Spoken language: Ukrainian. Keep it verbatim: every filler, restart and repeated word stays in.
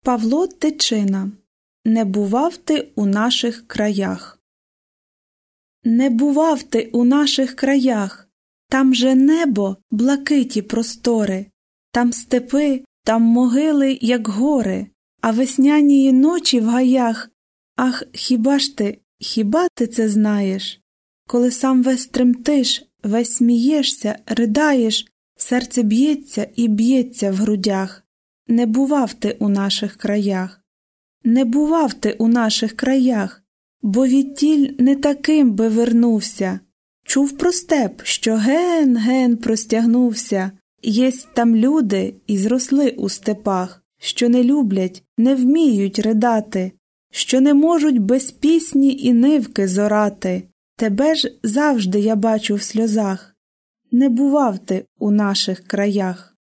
Павло Тичина. Не бував ти у наших краях. Не бував ти у наших краях. Там же небо, блакиті простори, там степи, там могили, як гори, а веснянії ночі в гаях. Ах, хіба ж ти, хіба ти це знаєш? Коли сам весь тремтиш, весь смієшся, ридаєш, серце б'ється і б'ється в грудях. Не бував ти у наших краях. Не бував ти у наших краях, бо відтіль не таким би вернувся. Чув про степ, що ген-ген простягнувся. Єсть там люди і зросли у степах, що не люблять, не вміють ридати, що не можуть без пісні і нивки зорати. Тебе ж завжди я бачу в сльозах. Не бував ти у наших краях.